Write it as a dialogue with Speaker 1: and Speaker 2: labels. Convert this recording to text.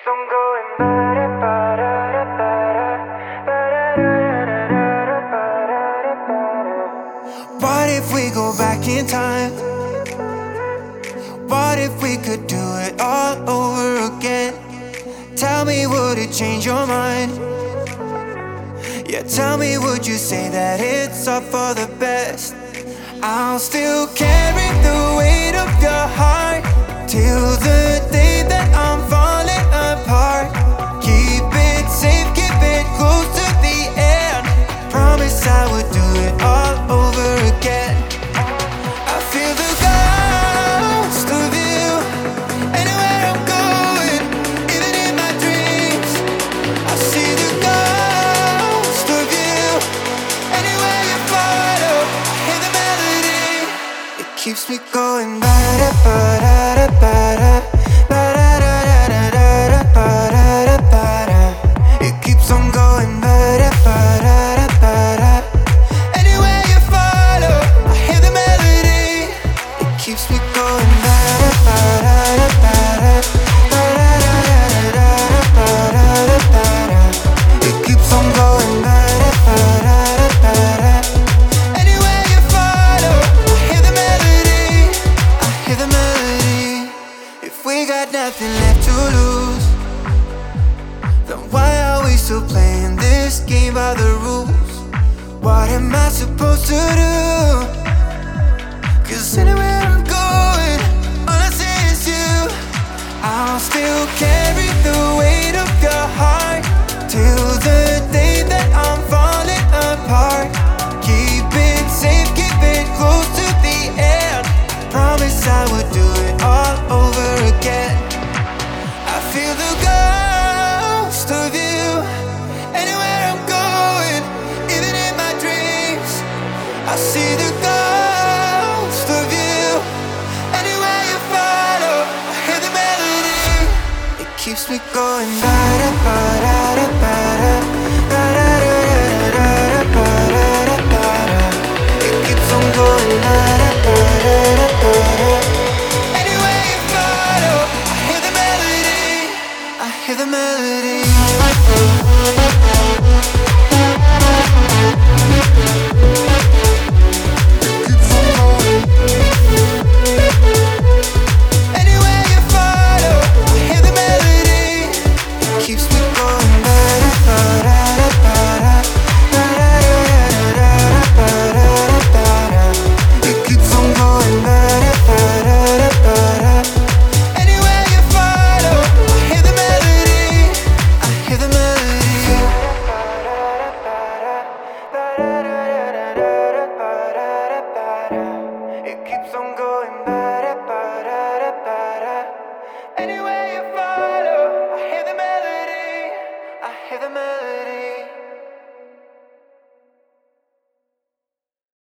Speaker 1: keeps on going. What if we go back in time? What if we could do it all over again? Tell me, would it change your mind? Yeah, tell me, would you say that it's all for the best? I'll still carry the weight of your heart till the day that I'm falling apart. Keep it safe, keep it close to the end. Promise I would do it all over again. I feel the ghost of you anywhere I'm going, even in my dreams. I see the ghost of you anywhere you follow. I hear the melody, it keeps me going. Ba-da-ba-da-da-ba-da, ba-da-da-da-da-da-da-ba-da-da-ba-da. It keeps on going. Ba-da-ba-da-da-ba-da. Anywhere you follow, I hear the melody, it keeps me going. Ba-da-ba-da-da-ba-da, ba-da-da-da-da-da-ba-da-da-ba-da. It keeps on going. Ba-da-ba-da-da-ba-da. Anywhere you follow, I hear the melody, I hear the melody. If we got nothing left to lose, then why are we still playing this game by the rules? What am I supposed to do? 'Cause anywhere I'm going, all I see is you. I'll still carry the weight of your heart till the day that I'm falling apart. Keep it safe, keep it close to the end. Promise I would do it all over again. I feel the ghost of you anywhere I'm going, even in my dreams. I see the ghost of you anywhere you follow. I hear the melody, it keeps me going. Ba-da-ba-da-da-ba-da, ba-da-da-da-da-da-ba-da-da-ba-da. It keeps on going. Ba-da-ba-da-da-ba-da. Anywhere you follow, I hear the melody, I hear the melody. Anywhere you follow, I hear the melody, it keeps me going. Ba-da-ba-da-da-ba-da, ba-da-da-da-da-da-ba-da-da-ba-da. It keeps on going. Ba-da-ba-da-da-ba-da. Anywhere you follow, I hear the melody, I hear the melody. It keeps on going. Ba-da-ba-da-da-ba-da. Anywhere you follow, I hear the melody, I hear the melody.